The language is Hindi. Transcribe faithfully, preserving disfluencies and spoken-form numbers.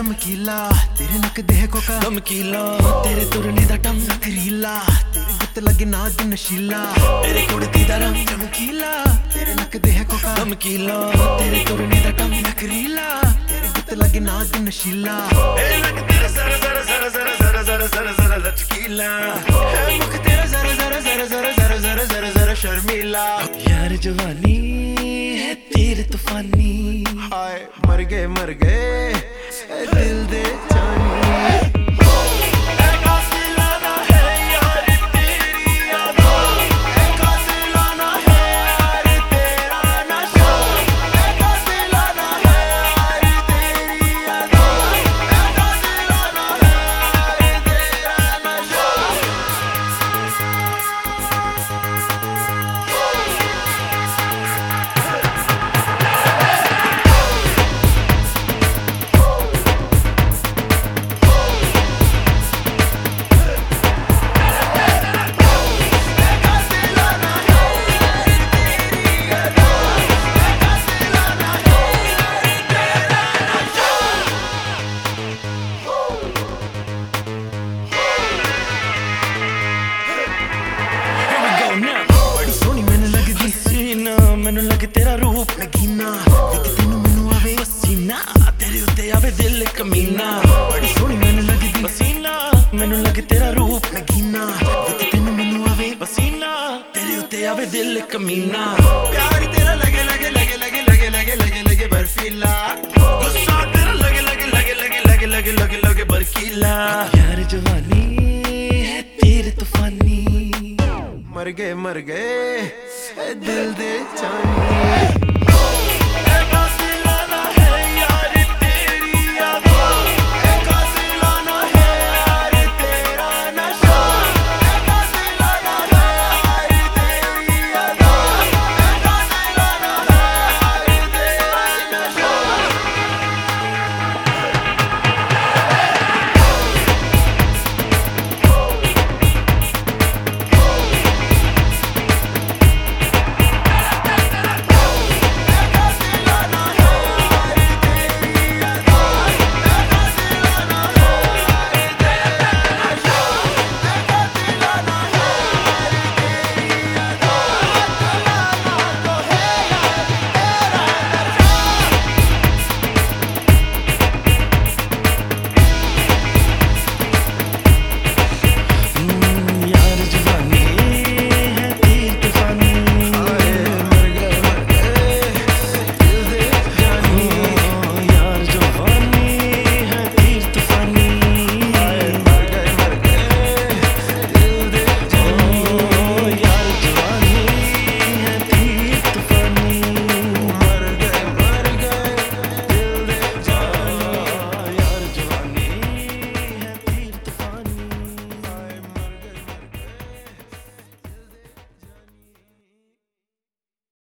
चमकीला तेरे नक देह को का धमकीला तेरे तुरने दा टम नखरीला तेरे गुत लगे ना दी नशीला तेरे कुड़ती दा रंग चमकीला तेरे नक देह को का धमकीला तेरे तुरने दा टम नखरीला तेरे गुत लगे ना दी नशीला तेरे नक तेरा जरा जरा जरा जरा जरा जरा जरा जरा लचकीला है मुख तेरा जरा जरा जरा जरा जरा जरा जरा जरा शर्मीला यार जवानी है तेरे तूफानी हाय मर गए मर गए दिल दे जानी मैनू लगे तेरा रूप नगीना विक तेनू मैनू आवे पसीना तेरे उत्ते आवे दिल कमीना बड़ी सोहनी मैनू लगदी पसीना मैनू लगे तेरा रूप नगीना विक तेनू मैनू आवे पसीना तेरे उत्ते आवे दिल कमीना प्यार तेरा लगे लगे लगे लगे लगे लगे लगे लगे बर्फीला गुस्सा तेरा लगे लगे लगे लगे लगे लगे लगे लगे बर्फीला यार जवानी है तेरे तूफानी मर गए मर गए दिल दे